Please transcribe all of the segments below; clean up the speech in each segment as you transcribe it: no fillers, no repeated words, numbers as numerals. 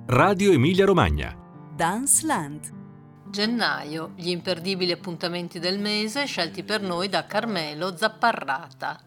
Radio Emilia Romagna. Danceland. Gennaio, gli imperdibili appuntamenti del mese scelti per noi da Carmelo Zapparrata.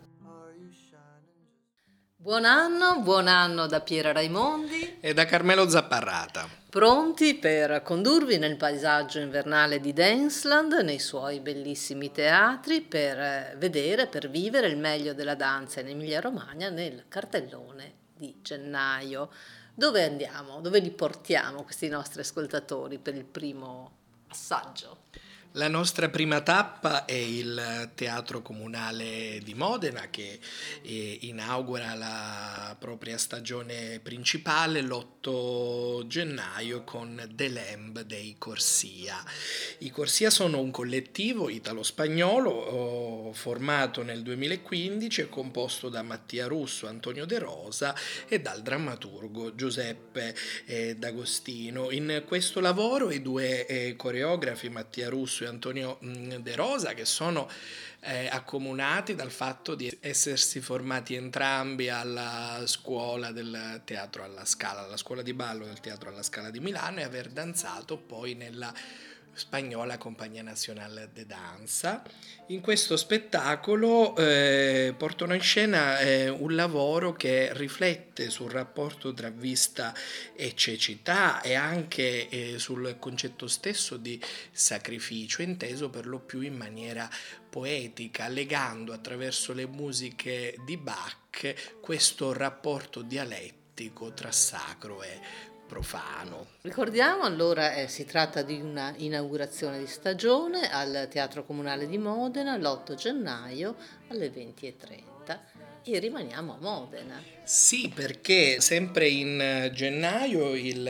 Buon anno da Piera Raimondi e da Carmelo Zapparrata. Pronti per condurvi nel paesaggio invernale di Danceland, nei suoi bellissimi teatri, per vedere, per vivere il meglio della danza in Emilia-Romagna nel cartellone di gennaio. Dove andiamo? Dove li portiamo questi nostri ascoltatori per il primo assaggio? La nostra prima tappa è il Teatro Comunale di Modena, che inaugura la propria stagione principale l'8 gennaio con The Lamb dei Corsia. I Corsia sono un collettivo italo-spagnolo formato nel 2015 e composto da Mattia Russo, Antonio De Rosa e dal drammaturgo Giuseppe D'Agostino. In questo lavoro i due coreografi, Mattia Russo e Antonio De Rosa, che sono accomunati dal fatto di essersi formati entrambi alla scuola del teatro alla Scala, alla scuola di ballo del teatro alla Scala di Milano, e aver danzato poi nella spagnola Compagnia Nacional de Danza. In questo spettacolo portano in scena un lavoro che riflette sul rapporto tra vista e cecità e anche sul concetto stesso di sacrificio, inteso per lo più in maniera poetica, legando attraverso le musiche di Bach questo rapporto dialettico tra sacro e profano. Ricordiamo allora, si tratta di una inaugurazione di stagione al Teatro Comunale di Modena l'8 gennaio alle 20:30 e rimaniamo a Modena. Sì, perché sempre in gennaio, il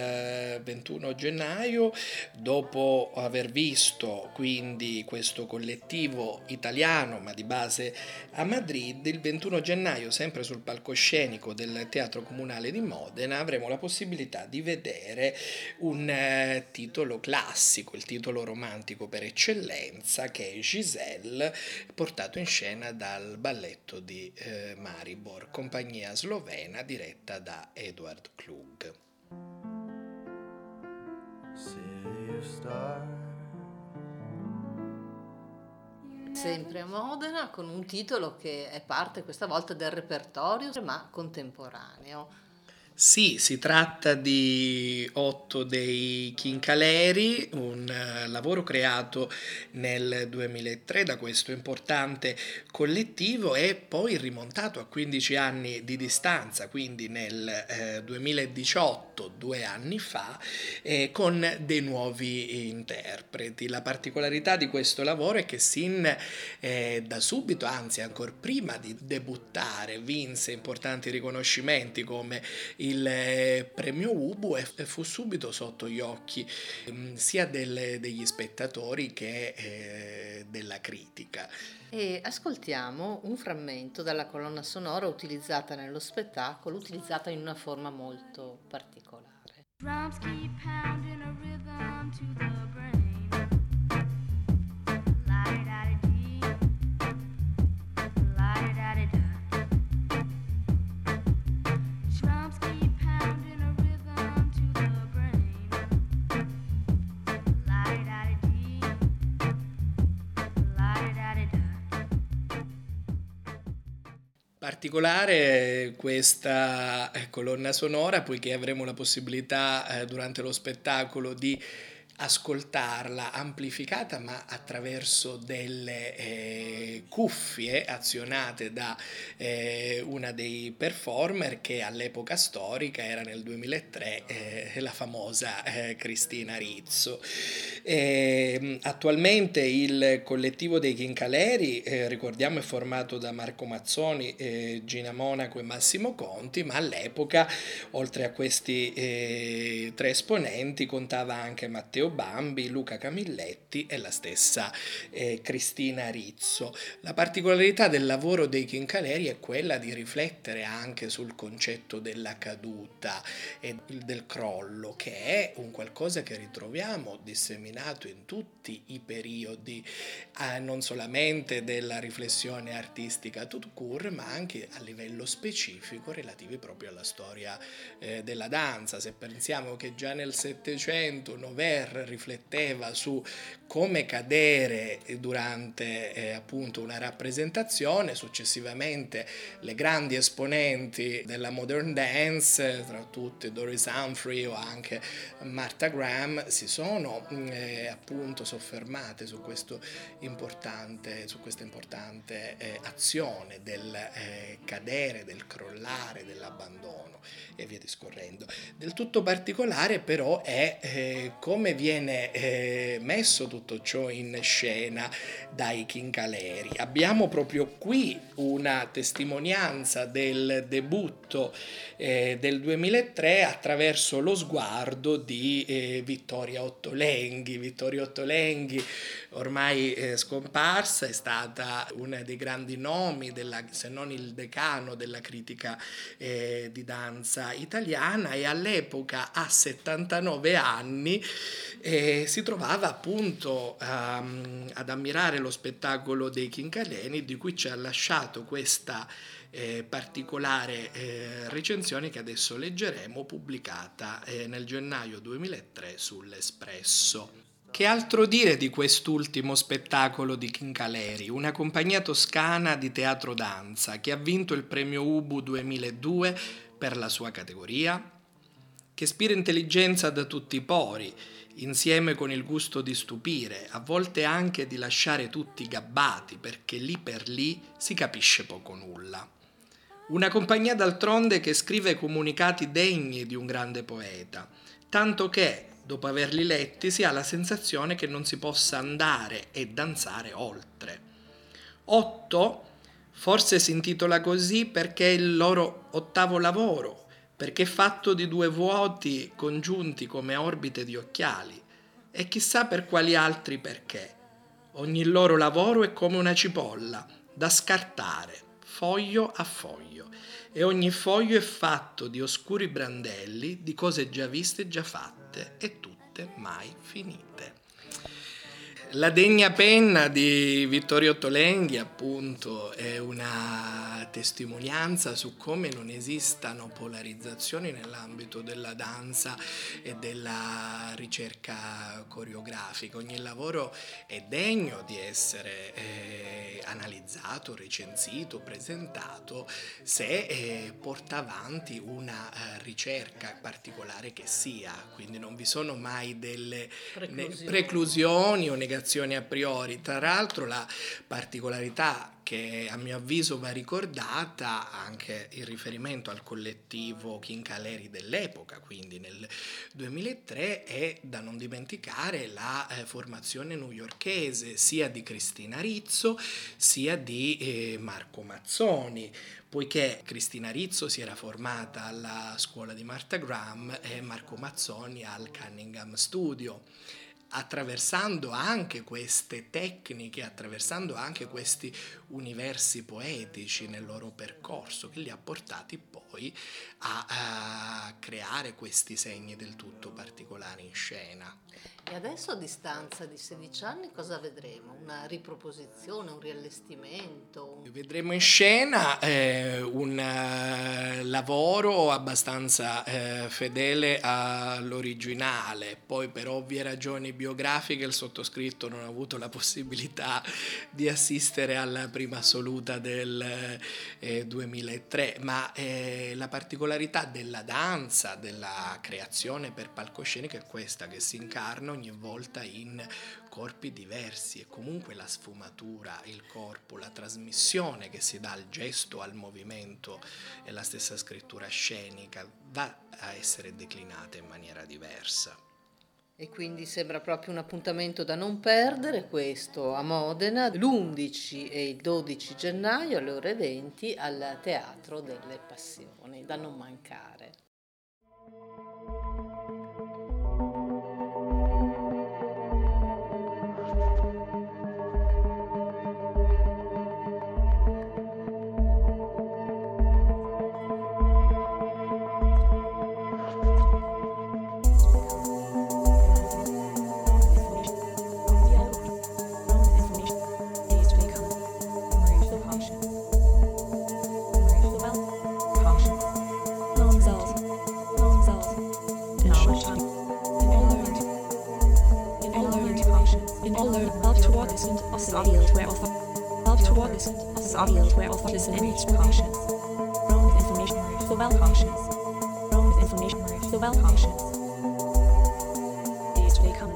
21 gennaio, dopo aver visto quindi questo collettivo italiano ma di base a Madrid, il 21 gennaio sempre sul palcoscenico del Teatro Comunale di Modena avremo la possibilità di vedere un titolo classico, il titolo romantico per eccellenza, che è Giselle, portato in scena dal balletto di Maribor, compagnia slovena diretta da Edward Klug. Sempre a Modena con un titolo che è parte questa volta del repertorio ma contemporaneo. Sì, si tratta di Otto dei Chincaleri, un lavoro creato nel 2003 da questo importante collettivo e poi rimontato a 15 anni di distanza, quindi nel 2018, 2 anni fa, con dei nuovi interpreti. La particolarità di questo lavoro è che sin da subito, anzi ancora prima di debuttare, vinse importanti riconoscimenti come il premio Ubu e fu subito sotto gli occhi sia degli spettatori che della critica. E ascoltiamo un frammento dalla colonna sonora utilizzata nello spettacolo, utilizzata in una forma molto particolare. Drums keep pounding a rhythm to the brain. Particolare questa colonna sonora, poiché avremo la possibilità durante lo spettacolo di ascoltarla amplificata ma attraverso delle cuffie azionate da una dei performer che all'epoca storica era nel 2003 la famosa Cristina Rizzo. Attualmente il collettivo dei Chincaleri, ricordiamo, è formato da Marco Mazzoni, Gina Monaco e Massimo Conti, ma all'epoca oltre a questi 3 esponenti contava anche Matteo Bambi, Luca Camilletti e la stessa Cristina Rizzo. La particolarità del lavoro dei Chincaleri è quella di riflettere anche sul concetto della caduta e del crollo, che è un qualcosa che ritroviamo disseminato in tutti i periodi, non solamente della riflessione artistica tout court, ma anche a livello specifico relativi proprio alla storia della danza. Se pensiamo che già nel Settecento Noverre rifletteva su come cadere durante appunto una rappresentazione, successivamente le grandi esponenti della modern dance, tra tutte Doris Humphrey o anche Martha Graham, si sono appunto soffermate su questa importante azione del cadere, del crollare, dell'abbandono e via discorrendo. Del tutto particolare però è come viene messo tutto ciò in scena dai Chincaleri. Abbiamo proprio qui una testimonianza del debutto del 2003 attraverso lo sguardo di Vittoria Ottolenghi. Vittoria Ottolenghi, ormai scomparsa, è stata una dei grandi nomi, se non il decano della critica di danza italiana, e all'epoca a 79 anni si trovava appunto ad ammirare lo spettacolo dei Chincaleri, di cui ci ha lasciato questa particolare recensione che adesso leggeremo, pubblicata nel gennaio 2003 sull'Espresso. Che altro dire di quest'ultimo spettacolo di Chincaleri, una compagnia toscana di teatro danza che ha vinto il premio Ubu 2002 per la sua categoria? Che spira intelligenza da tutti i pori, insieme con il gusto di stupire, a volte anche di lasciare tutti gabbati, perché lì per lì si capisce poco nulla. Una compagnia d'altronde che scrive comunicati degni di un grande poeta, tanto che, dopo averli letti, si ha la sensazione che non si possa andare e danzare oltre. 8 forse si intitola così perché è il loro ottavo lavoro, perché è fatto di 2 vuoti congiunti come orbite di occhiali, e chissà per quali altri perché. Ogni loro lavoro è come una cipolla, da scartare, foglio a foglio, e ogni foglio è fatto di oscuri brandelli, di cose già viste e già fatte, e tutte mai finite. La degna penna di Vittorio Ottolenghi, appunto, è una testimonianza su come non esistano polarizzazioni nell'ambito della danza e della ricerca coreografica. Ogni lavoro è degno di essere analizzato, recensito, presentato, se porta avanti una ricerca particolare che sia. Quindi non vi sono mai delle preclusioni o negazioni a priori. Tra l'altro la particolarità che a mio avviso va ricordata anche in riferimento al collettivo Chincaleri dell'epoca, quindi nel 2003, è da non dimenticare la formazione newyorkese sia di Cristina Rizzo sia di Marco Mazzoni, poiché Cristina Rizzo si era formata alla scuola di Martha Graham e Marco Mazzoni al Cunningham Studio. Attraversando anche queste tecniche, attraversando anche questi universi poetici nel loro percorso, che li ha portati poi a creare questi segni del tutto particolari in scena. E adesso, a distanza di 16 anni, cosa vedremo? Una riproposizione, un riallestimento? Vedremo in scena un lavoro abbastanza fedele all'originale. Poi, per ovvie ragioni biografiche, il sottoscritto non ha avuto la possibilità di assistere alla prima assoluta del 2003, ma la particolarità della danza, della creazione per palcoscenico è questa, che si incarna ogni volta in corpi diversi, e comunque la sfumatura, il corpo, la trasmissione che si dà al gesto, al movimento e la stessa scrittura scenica va a essere declinata in maniera diversa. E quindi sembra proprio un appuntamento da non perdere, questo a Modena, l'11 e il 12 gennaio alle ore 20 al Teatro delle Passioni, da non mancare. in all love toward this audio where love toward this audio where listen any information wrong information the well conscious wrong information the well conscious they come.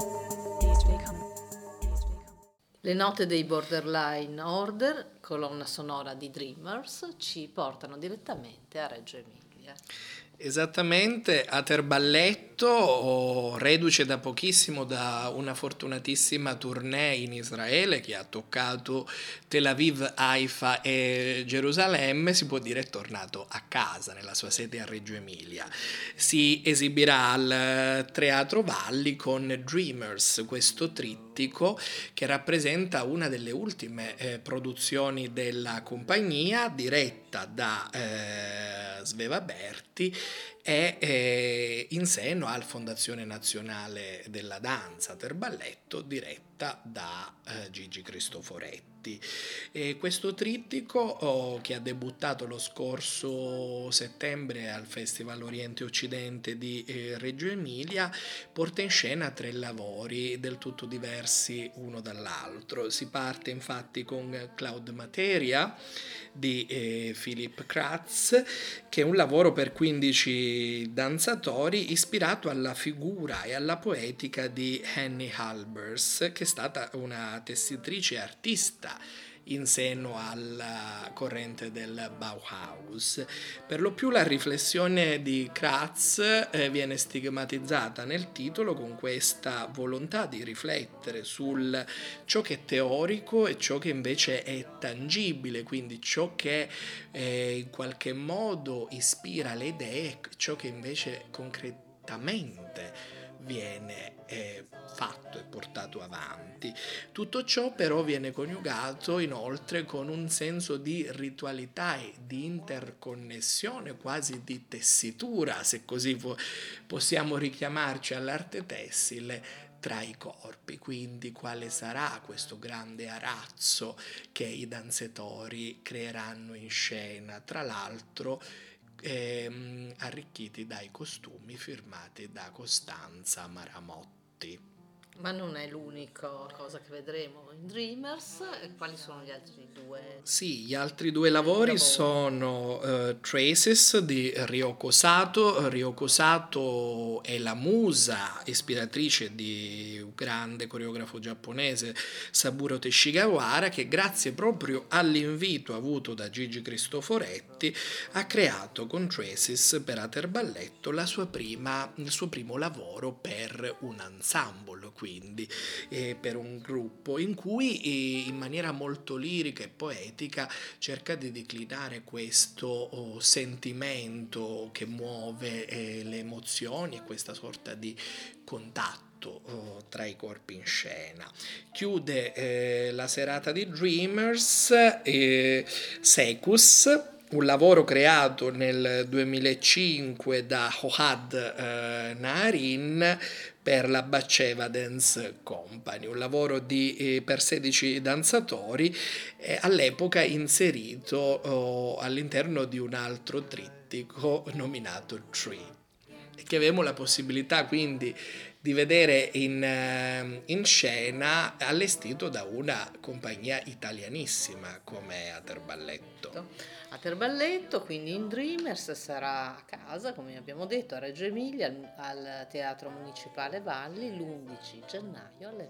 Le note dei Borderline Order, colonna sonora di Dreamers, ci portano direttamente a Reggio Emilia. Esattamente, Aterballetto, reduce da pochissimo da una fortunatissima tournée in Israele che ha toccato Tel Aviv, Haifa e Gerusalemme, si può dire è tornato a casa nella sua sede a Reggio Emilia. Si esibirà al Teatro Valli con Dreamers, questo trittico che rappresenta una delle ultime produzioni della compagnia, diretta da Sveva Berti e in seno alla Fondazione Nazionale della Danza Aterballetto, diretta da Gigi Cristoforetti. Questo trittico, che ha debuttato lo scorso settembre al Festival Oriente Occidente di Reggio Emilia, porta in scena 3 lavori del tutto diversi uno dall'altro. Si parte infatti con Cloud Materia di Philipp Kratz, che è un lavoro per 15 danzatori ispirato alla figura e alla poetica di Henny Halbers, che è stata una tessitrice e artista in seno alla corrente del Bauhaus. Per lo più la riflessione di Kratz viene stigmatizzata nel titolo con questa volontà di riflettere sul ciò che è teorico e ciò che invece è tangibile, quindi ciò che in qualche modo ispira le idee e ciò che invece concretamente viene fatto e portato avanti. Tutto ciò però viene coniugato inoltre con un senso di ritualità e di interconnessione, quasi di tessitura, se così possiamo richiamarci all'arte tessile, tra i corpi. Quindi quale sarà questo grande arazzo che i danzatori creeranno in scena, tra l'altro arricchiti dai costumi firmati da Costanza Maramotti. Ma non è l'unica cosa che vedremo in Dreamers. Quali sono gli altri 2? Sì, gli altri 2 lavori sono Traces di Ryoko Sato. Ryoko Sato è la musa ispiratrice di un grande coreografo giapponese, Saburo Teshigawara, che grazie proprio all'invito avuto da Gigi Cristoforetti ha creato con Traces per Aterballetto il suo primo lavoro per un ensemble, quindi per un gruppo in cui in maniera molto lirica e poetica cerca di declinare questo sentimento che muove le emozioni e questa sorta di contatto tra i corpi in scena. Chiude la serata di Dreamers Secus, un lavoro creato nel 2005 da Ohad Naharin per la Batsheva Dance Company, un lavoro per 16 danzatori, all'epoca inserito all'interno di un altro trittico nominato Tree, che avevamo la possibilità quindi di vedere in scena, allestito da una compagnia italianissima come Aterballetto. Aterballetto, quindi in Dreamers, sarà a casa, come abbiamo detto, a Reggio Emilia, al Teatro Municipale Valli, l'11 gennaio alle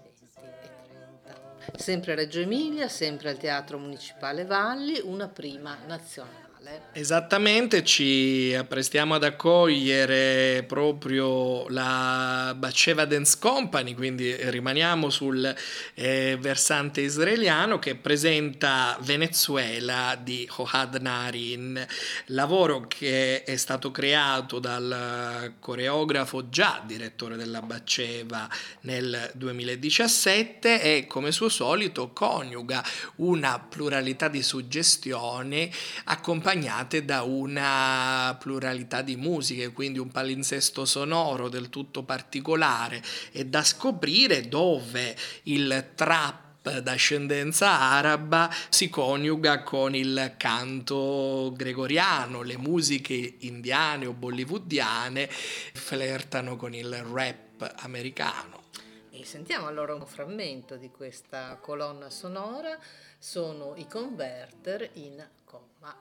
20:30. Sempre a Reggio Emilia, sempre al Teatro Municipale Valli, una prima nazionale. Esattamente, ci apprestiamo ad accogliere proprio la Batsheva Dance Company, quindi rimaniamo sul versante israeliano, che presenta Venezuela di Ohad Naharin, lavoro che è stato creato dal coreografo già direttore della Batsheva nel 2017 e come suo solito coniuga una pluralità di suggestioni accompagnate da una pluralità di musiche, quindi un palinsesto sonoro del tutto particolare e da scoprire, dove il trap d'ascendenza araba si coniuga con il canto gregoriano, le musiche indiane o bollywoodiane flirtano con il rap americano. E sentiamo allora un frammento di questa colonna sonora, sono i Converter in Coma.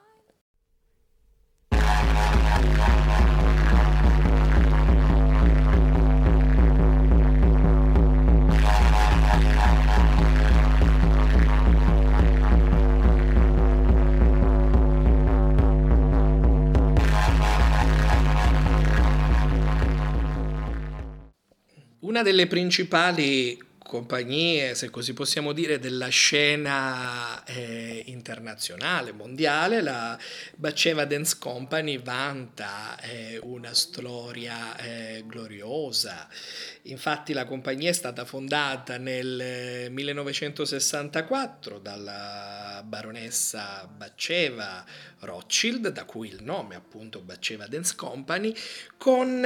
Una delle principali compagnie, se così possiamo dire, della scena internazionale, mondiale, la Batsheva Dance Company vanta una storia gloriosa. Infatti la compagnia è stata fondata nel 1964 dalla baronessa Batsheva Rothschild, da cui il nome appunto Batsheva Dance Company, con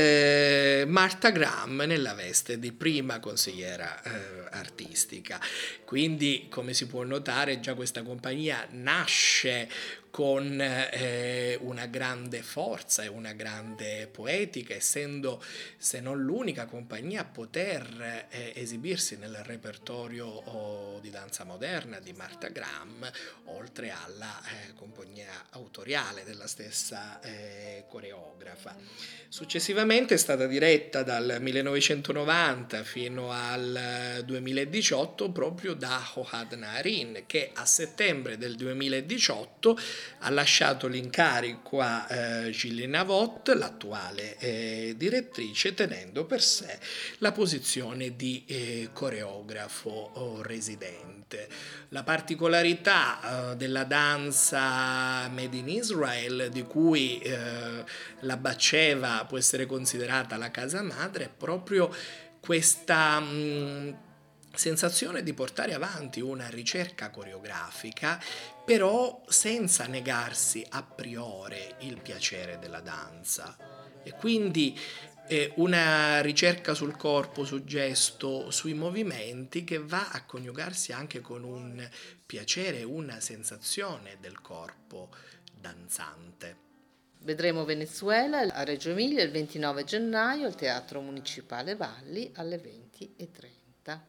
Martha Graham nella veste di prima consigliera artistica. Quindi, come si può notare, già questa compagnia nasce con una grande forza e una grande poetica, essendo se non l'unica compagnia a poter esibirsi nel repertorio di danza moderna di Martha Graham, oltre alla compagnia autoriale della stessa coreografa. Successivamente è stata diretta dal 1990 fino al 2018 proprio da Ohad Naharin, che a settembre del 2018 ha lasciato l'incarico a Gilles Navot, l'attuale direttrice, tenendo per sé la posizione di coreografo residente. La particolarità della danza Made in Israel, di cui la Batsheva può essere considerata la casa madre, è proprio questa sensazione di portare avanti una ricerca coreografica, però senza negarsi a priori il piacere della danza. E quindi una ricerca sul corpo, sul gesto, sui movimenti, che va a coniugarsi anche con un piacere, una sensazione del corpo danzante. Vedremo Venezuela a Reggio Emilia il 29 gennaio al Teatro Municipale Valli alle 20:30.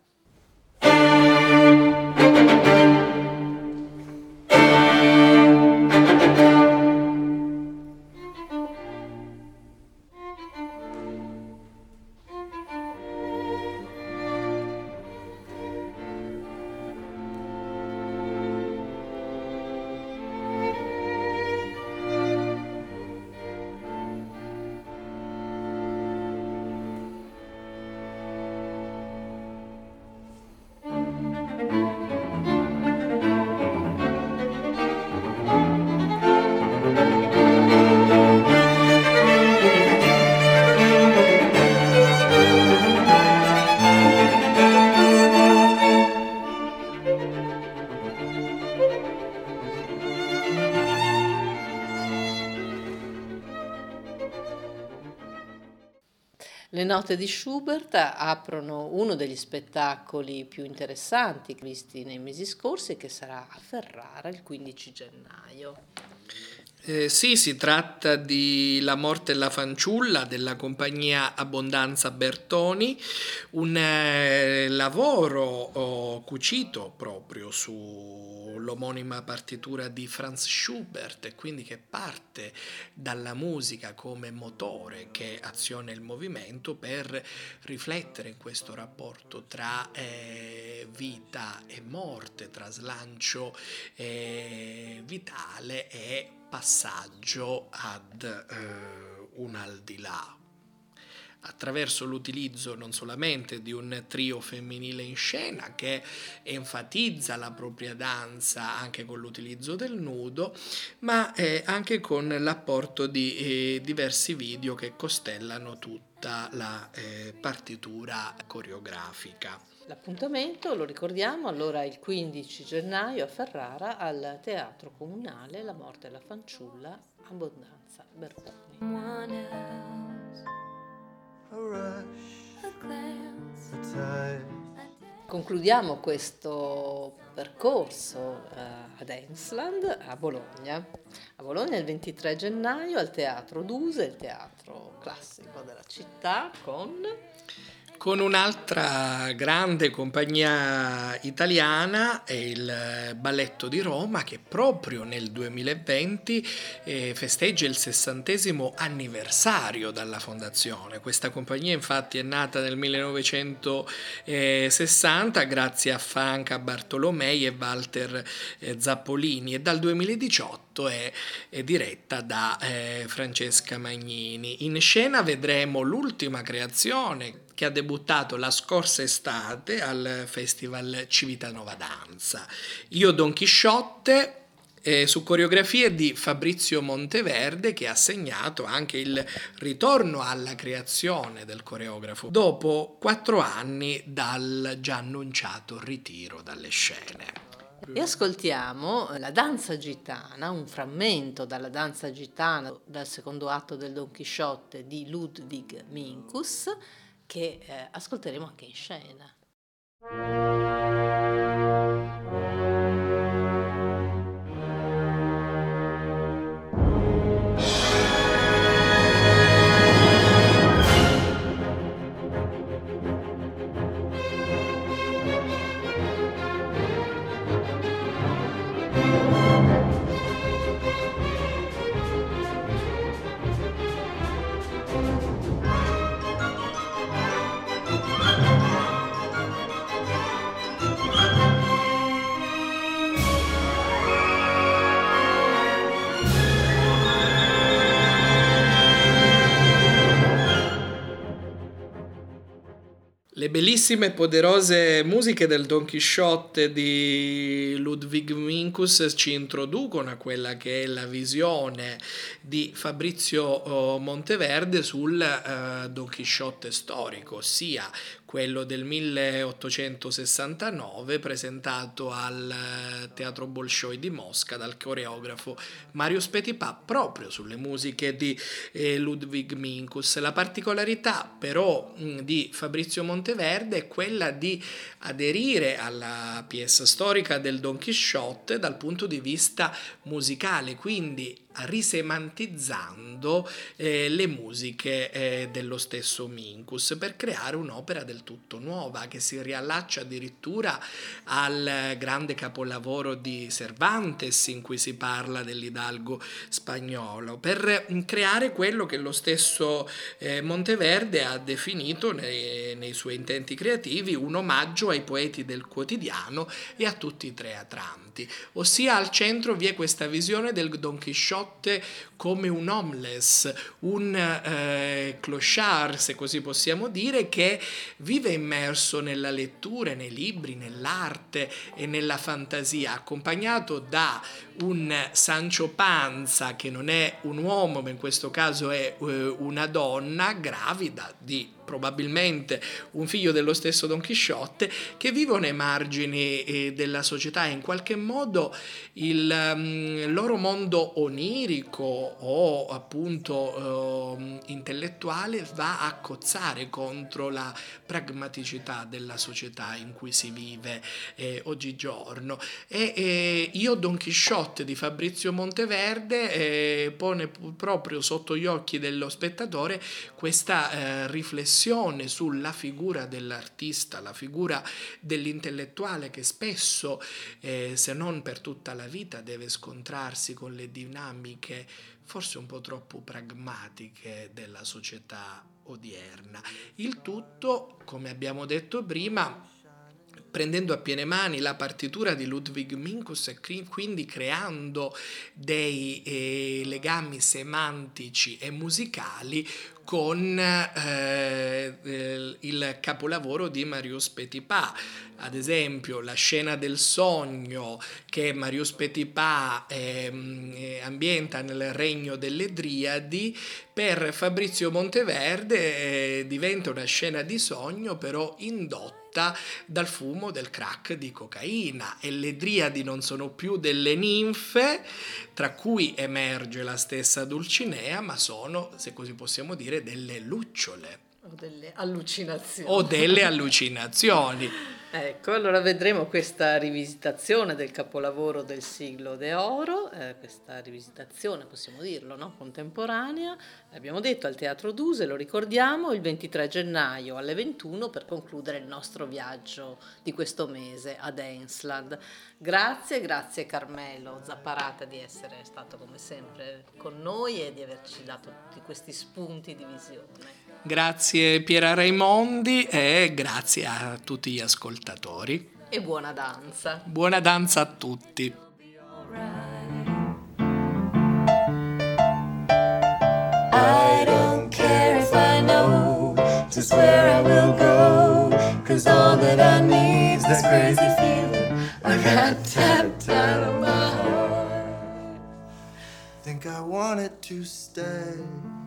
Le note di Schubert aprono uno degli spettacoli più interessanti visti nei mesi scorsi, che sarà a Ferrara il 15 gennaio. Sì, si tratta di La morte e la fanciulla della compagnia Abbondanza Bertoni, un lavoro cucito proprio sull'omonima partitura di Franz Schubert, e quindi che parte dalla musica come motore che aziona il movimento per riflettere in questo rapporto tra vita e morte, tra slancio vitale e passaggio ad un al di là, attraverso l'utilizzo non solamente di un trio femminile in scena che enfatizza la propria danza anche con l'utilizzo del nudo, ma anche con l'apporto di diversi video che costellano tutta la partitura coreografica. L'appuntamento, lo ricordiamo, allora il 15 gennaio a Ferrara al Teatro Comunale La morte e la fanciulla, Abbondanza Bertoni. One else, a rush, a glance, a touch. Concludiamo questo percorso ad Ensland a Bologna. A Bologna il 23 gennaio al Teatro Duse, il teatro classico della città, con Con un'altra grande compagnia italiana è il Balletto di Roma, che proprio nel 2020 festeggia il 60° anniversario dalla fondazione. Questa compagnia infatti è nata nel 1960 grazie a Franca Bartolomei e Walter Zappolini, e dal 2018 è diretta da Francesca Magnini. In scena vedremo l'ultima creazione che ha debuttato la scorsa estate al Festival Civitanova Danza. Io Don Chisciotte, su coreografie di Fabrizio Monteverde, che ha segnato anche il ritorno alla creazione del coreografo dopo 4 anni dal già annunciato ritiro dalle scene. E ascoltiamo la danza gitana, un frammento dalla danza gitana dal secondo atto del Don Chisciotte di Ludwig Minkus, che ascolteremo anche in scena. Le bellissime e poderose musiche del Don Chisciotte di Ludwig Minkus ci introducono a quella che è la visione di Fabrizio Monteverde sul Don Chisciotte storico, ossia quello del 1869 presentato al Teatro Bolshoi di Mosca dal coreografo Marius Petipa proprio sulle musiche di Ludwig Minkus. La particolarità però di Fabrizio Monteverde è quella di aderire alla pièce storica del Don Chisciotte dal punto di vista musicale, quindi risemantizzando le musiche dello stesso Minkus per creare un'opera del tutto nuova che si riallaccia addirittura al grande capolavoro di Cervantes in cui si parla dell'Hidalgo spagnolo, per creare quello che lo stesso Monteverde ha definito nei suoi intenti creativi un omaggio ai poeti del quotidiano e a tutti i teatranti, ossia al centro vi è questa visione del Don Chisciotte come un homeless, un clochard, se così possiamo dire, che vive immerso nella lettura, nei libri, nell'arte e nella fantasia, accompagnato da un Sancho Panza che non è un uomo, ma in questo caso è una donna gravida di probabilmente un figlio dello stesso Don Chisciotte, che vivono ai margini della società e in qualche modo il loro mondo onirico o appunto intellettuale va a cozzare contro la pragmaticità della società in cui si vive oggigiorno. E Io Don Chisciotte di Fabrizio Monteverde pone proprio sotto gli occhi dello spettatore questa riflessione sulla figura dell'artista, la figura dell'intellettuale che spesso, se non per tutta la vita, deve scontrarsi con le dinamiche forse un po' troppo pragmatiche della società odierna. Il tutto, come abbiamo detto prima, prendendo a piene mani la partitura di Ludwig Minkus e quindi creando dei legami semantici e musicali con il capolavoro di Marius Petipa. Ad esempio la scena del sogno che Marius Petipa ambienta nel regno delle Driadi, per Fabrizio Monteverde diventa una scena di sogno però indotta dal fumo del crack di cocaina, e le Driadi non sono più delle ninfe tra cui emerge la stessa Dulcinea, ma sono, se così possiamo dire, delle lucciole. O delle allucinazioni. O delle allucinazioni. Ecco, allora vedremo questa rivisitazione del capolavoro del Siglo d'Oro, questa rivisitazione, possiamo dirlo, no? Contemporanea, abbiamo detto al Teatro Duse, lo ricordiamo, il 23 gennaio alle 21 per concludere il nostro viaggio di questo mese ad Ensland. Grazie Carmelo Zapparata di essere stato come sempre con noi e di averci dato tutti questi spunti di visione. Grazie Piera Raimondi e grazie a tutti gli ascoltatori. E buona danza. Buona danza a tutti. I don't care if I know just where I will go, 'cause all that I need's that crazy feeling I got tapped out of my heart. Think I want it to stay.